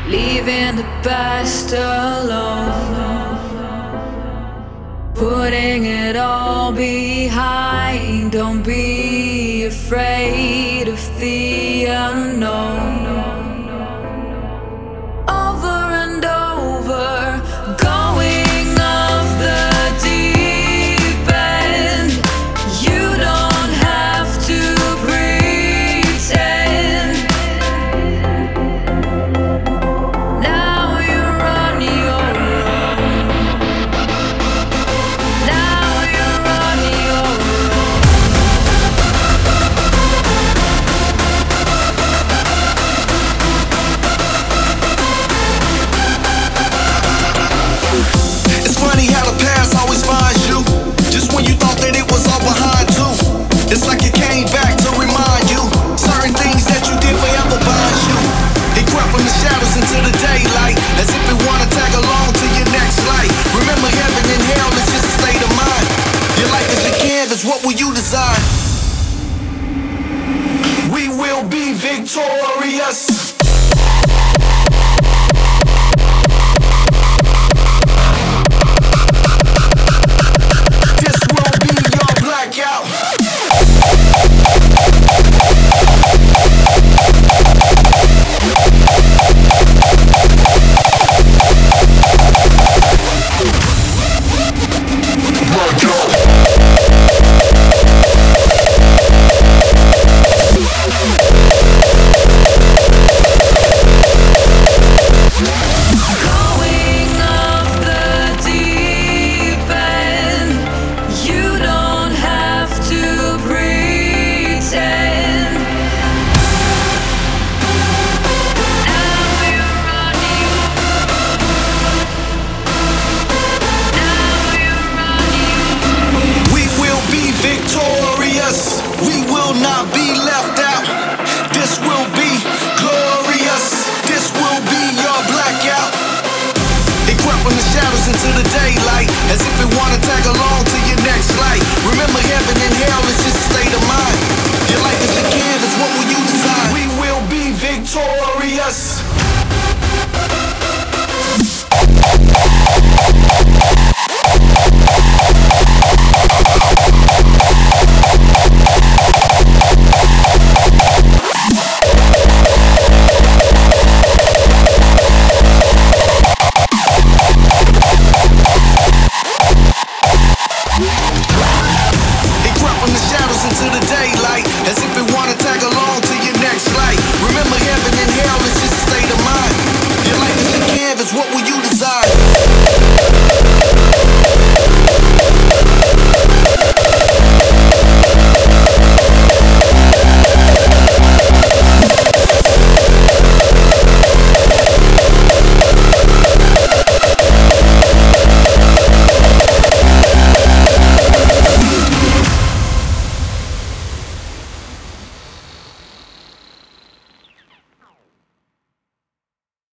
leaving the past alone, putting it all behind. Don't be afraid of the unknown. Over and over, going off the deep end. You don't have to pretend. Now you're on your own. Now you're on your own. It's funny how the past always finds you, just when you thought that it was all behind too. It's like it came back to remind you certain things that you did forever binds you. It crept from the shadows into the daylight, as if it wanna tag along to your next life. Remember, heaven and hell is just a state of mind. Your life is your canvas, what will you design? We will be victorious. This will be your blackout. Going off the deep end. You don't have to pretend. Now you're on your own. Now you're on your own. We will be victorious. We will not be left out. This will be glorious. This will be your blackout. It crept from the shadows into the daylight, as if it wanna tag along to your next life. Remember, heaven and hell is just a state